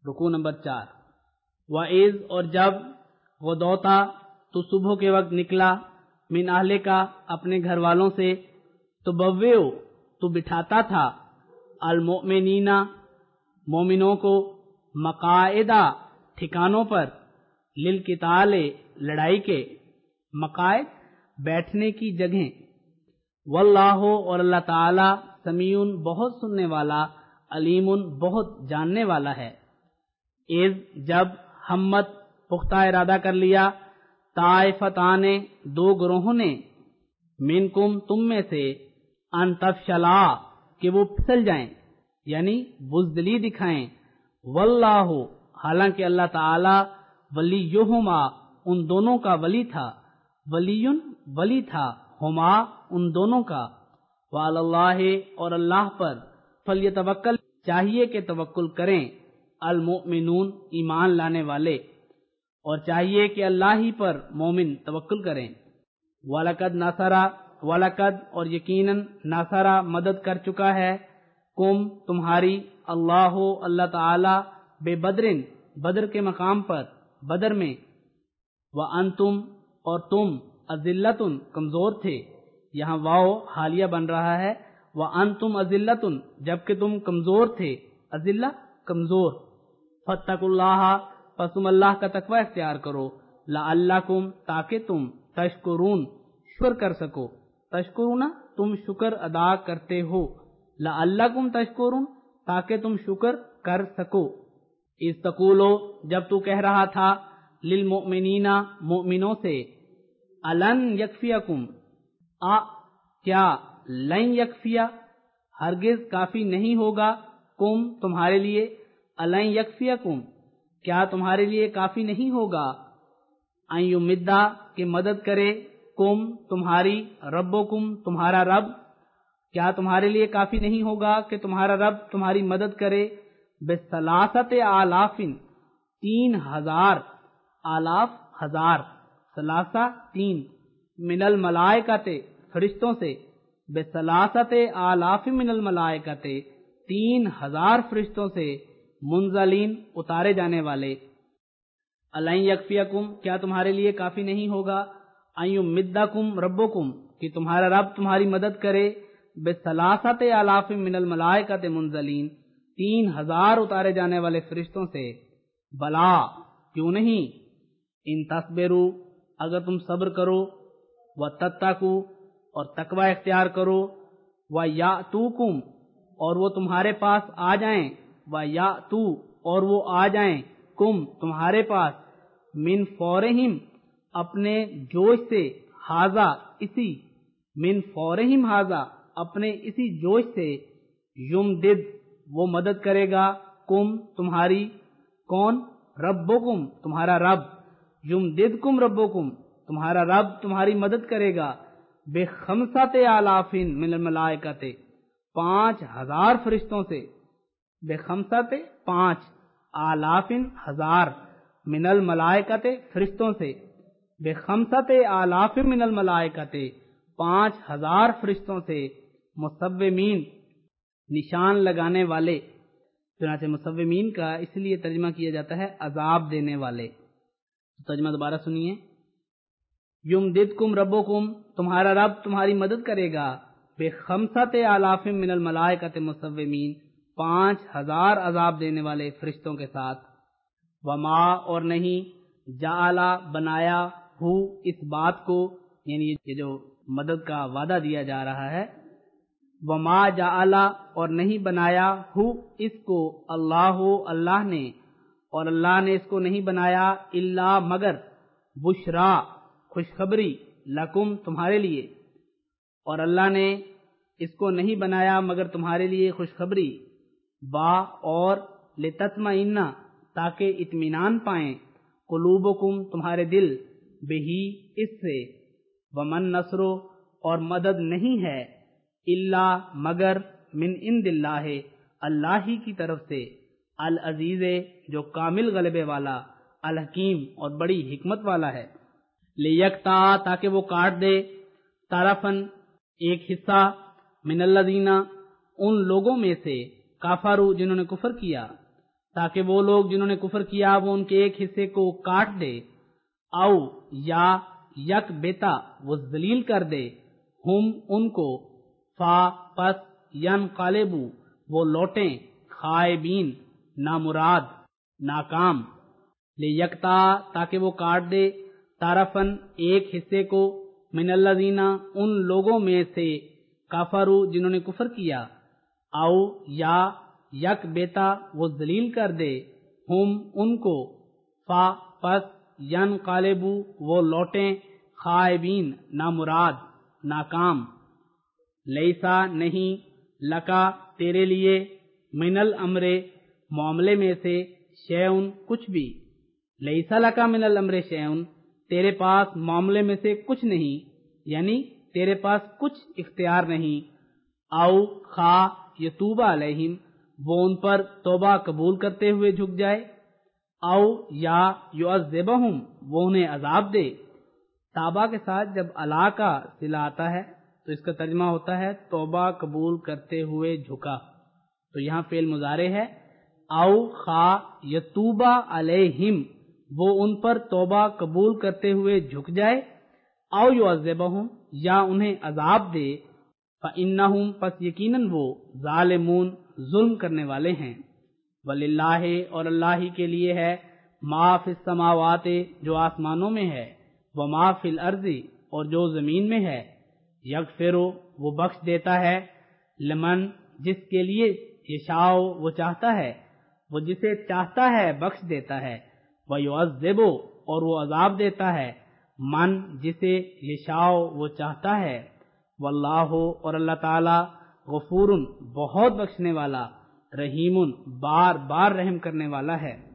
رکوع نمبر 4۔ وَإِذْ اور جب غدوتا تو صبح کے وقت نکلا، من اہلِ کا اپنے گھر والوں سے، تو بوّیو تو بٹھاتا تھا، المؤمنین مومنوں کو، مقاعدہ ٹھکانوں پر، للقتال لڑائی کے، مقاعد بیٹھنے کی جگہیں، واللہ اور اللہ تعالی سمیع بہت سننے والا، علیم بہت جاننے والا ہے۔ اذ جب ہمت پختہ ارادہ کر لیا، طائفتان دو گروہوں نے، منکم تم میں سے، ان تفشلا کہ وہ پھسل جائیں، یعنی بزدلی دکھائیں، واللہ حالانکہ اللہ تعالی ولیہما ان دونوں کا ولی تھا، ولی تھا، ہما ان دونوں کا، وعلی اللہ اور اللہ پر، فلیتوکل چاہیے کہ توکل کریں، المؤمنون ایمان لانے والے، اور چاہیے کہ اللہ ہی پر مومن توکل کریں۔ وَلَقَدْ نَصَرَ وَلَقَدْ اور یقیناً نَصَرَ مدد کر چکا ہے، کم تمہاری، اللہ تعالی، بے بدرن بدر کے مقام پر، بدر میں، وَأَنْتُمْ اور تم، أَذِلَّةٌ کمزور تھے، یہاں واو حالیہ بن رہا ہے، وَأَنْتُمْ أَذِلَّةٌ جبکہ تم کمزور تھے، أذلہ کمزور، فَاتَّقُوا اللَّهَ پس تم اللہ کا تقوی اختیار کرو، لعلکم تاکہ تم، تشکرون شکر کر سکو، تشکرون تم شکر ادا کرتے ہو، لعلکم تشکرون تاکہ تم شکر کر سکو۔ اذ تقولو جب تو کہہ رہا تھا، للمؤمنین مؤمنوں سے، الن یکفیکم کیا، لن یکفیا ہرگز کافی نہیں ہوگا، کم تمہارے لیے، الن یکفیکم کیا تمہارے لیے کافی نہیں ہوگا، ان یمدہ کہ مدد کرے، کم تمہاری، ربکم تمہارا رب، کیا تمہارے لیے کافی نہیں ہوگا کہ تمہارا رب تمہاری مدد کرے، بثلاثۃ آلاف 3000 آلاف ہزار، ثلاثہ 3، من الملائکۃ فرشتوں سے، بثلاثۃ آلاف من الملائکۃ 3000 فرشتوں سے، منزلین اتارے جانے والے، الن یکفیکم کیا تمہارے لیے کافی نہیں ہوگا، ان یمدکم ربکم کہ تمہارا رب تمہاری مدد کرے، بثلاثۃ آلاف من الملائکۃ منزلین 3000 اتارے جانے والے فرشتوں سے، بلا کیوں نہیں، ان تصبروا اگر تم صبر کرو، وتتقوا اور تقوی اختیار کرو، ویاتوکم اور وہ تمہارے پاس آ جائیں، ویاتو اور وہ آ جائیں، کم تمہارے پاس، من فورہم اپنے جوش سے، ہاذا اسی، من فورہم ہاذا اپنے اسی جوش سے، یمدد وہ مدد کرے گا، کم تمہاری، کون، ربکم تمہارا رب، یمددکم ربکم تمہارا رب تمہاری مدد کرے گا، بخمسۃ آلاف من الملائکۃ 5000 فرشتوں سے، بخمسۃ 5 آلاف ہزار، من الملائکۃ فرشتوں سے، بخمسۃ آلاف من الملائکۃ 5000 فرشتوں سے، مصومین نشان لگانے والے، چنانچہ مصومین کا اس لیے ترجمہ کیا جاتا ہے عذاب دینے والے۔ ترجمہ دوبارہ سنیے، یمددکم ربکم تمہارا رب تمہاری مدد کرے گا، بخمسۃ آلاف من الملائکۃ مصومین 5000 عذاب دینے والے فرشتوں کے ساتھ، وما اور نہیں، جعل بنایا، ہو اس بات کو، یعنی یہ جو مدد کا وعدہ دیا جا رہا ہے، وما جعل اور نہیں بنایا، ہو اس کو، اللہ نے، اور اللہ نے اس کو نہیں بنایا، الا مگر، بشرا خوشخبری، لکم تمہارے لیے، اور اللہ نے اس کو نہیں بنایا مگر تمہارے لیے خوشخبری، با اور، لتطمئن تاکہ اطمینان پائیں، قلوبکم تمہارے دل، بہی اس سے، ومن نصر اور مدد نہیں ہے، الا مگر، من عند اللہ اللہ ہی کی طرف سے، العزیز جو کامل غلبے والا، الحکیم اور بڑی حکمت والا ہے، لیکتا تاکہ وہ کاٹ دے، طرفن ایک حصہ، من الذین ان لوگوں میں سے، کافروا جنہوں نے کفر کیا، تاکہ وہ لوگ جنہوں نے کفر کیا وہ ان کے ایک حصے کو کاٹ دے، او یا یک بیتا وہ ذلیل کر دے، ہم ان کو، فا پس ینقلبو وہ لوٹیں، خائبین نامراد ناکام، لیکتا تاکہ وہ کاٹ دے، طرفن ایک حصے کو، من الذین ان لوگوں میں سے، کفروا جنہوں نے کفر کیا، او یا یک بیتا وہ ذلیل کر دے، ہم ان کو، فا پس ینقلبوا وہ لوٹیں، خائبین نامراد ناکام، لیسا نہیں، لکا تیرے لیے، من الامر معاملے میں سے، شیئن کچھ بھی، لیسا لکا من الامر شیئن تیرے پاس معاملے میں سے کچھ نہیں، یعنی تیرے پاس کچھ اختیار نہیں، او خا یتوب علیہم وہ ان پر توبہ قبول کرتے ہوئے جھک جائے، او یا یعذبہم وہ انہیں عذاب دے۔ تابہ کے ساتھ جب الا کا صلہ آتا ہے تو اس کا ترجمہ ہوتا ہے توبہ قبول کرتے ہوئے جھکا، تو یہاں فعل مضارع ہے، او خا یتوب علیہم وہ ان پر توبہ قبول کرتے ہوئے جھک جائے، او یعذبہم یا انہیں عذاب دے، فإنہم پس یقیناً وہ ظالمون ظلم کرنے والے ہیں، وللہ اور اللہ ہی کے لیے ہے، ما فی السماوات جو آسمانوں میں ہے، وما فی الارض اور جو زمین میں ہے، یغفر وہ بخش دیتا ہے، لمن جس کے لیے، یشاء وہ چاہتا ہے، وہ جسے چاہتا ہے بخش دیتا ہے، ویعذب اور وہ عذاب دیتا ہے، من جسے یشاء وہ چاہتا ہے، واللہ اور اللہ تعالی غفور بہت بخشنے والا، رحیم بار بار رحم کرنے والا ہے۔